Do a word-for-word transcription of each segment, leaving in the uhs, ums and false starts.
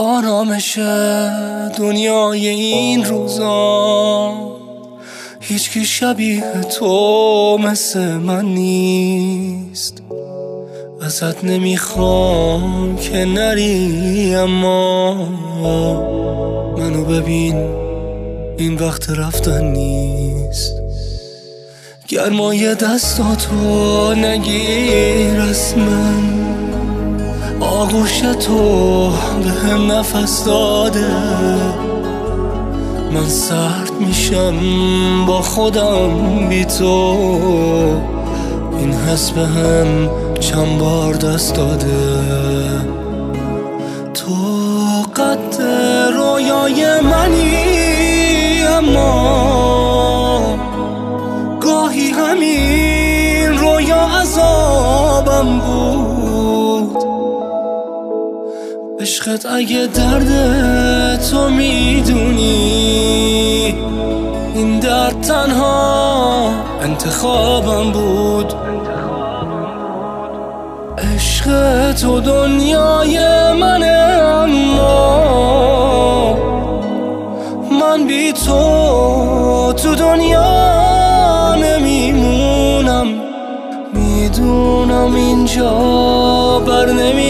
آرامش دنیای این روزا هیچکی شبیه تو مثل من نیست. ازت نمیخوام که نری، اما منو ببین، این وقت رفتن نیست. گرمای دستاتو نگیر از من، آغوش تو به هم نفس داده. من سرد میشم با خودم بی تو، این حس به هم چند بار دست داده. تو قد رویای منی، اما گاهی همین رویا عذابم بود. عشقت اگه درد تو میدونی، این درد تنها انتخابم بود. عشق تو دنیای منه، اما من بی تو تو دنیا نمیمونم. میدونم اینجا بر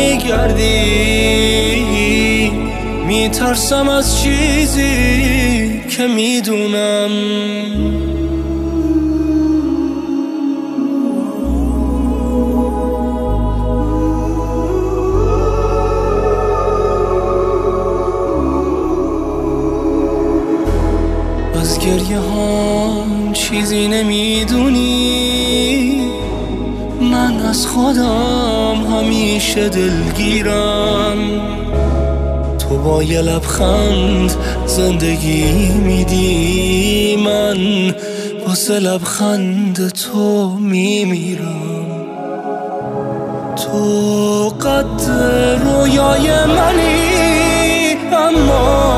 نمیگردی، میترسم از چیزی که میدونم. از گریه هم چیزی نمیدونی، من از خودم همیشه دلگیرم. تو با یه لبخند زندگی میدی، من واسه لبخند تو میمیرم. تو قد رویای منی، اما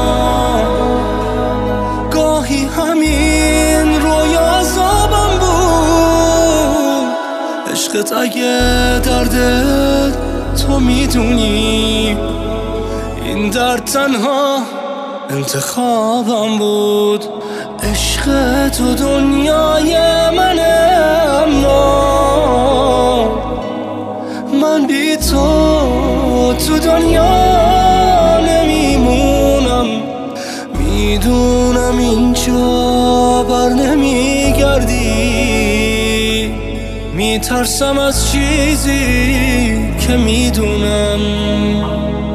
گاهی همین رویا عذابم بود. عشقت اگه درد تو میدونی، این درد تنها انتخابم بود. عشق تو دنیای منه، اما من بی تو تو دنیا نمیمونم. میدونم اینجا بر نمیگردی، میترسم از چیزی که میدونم.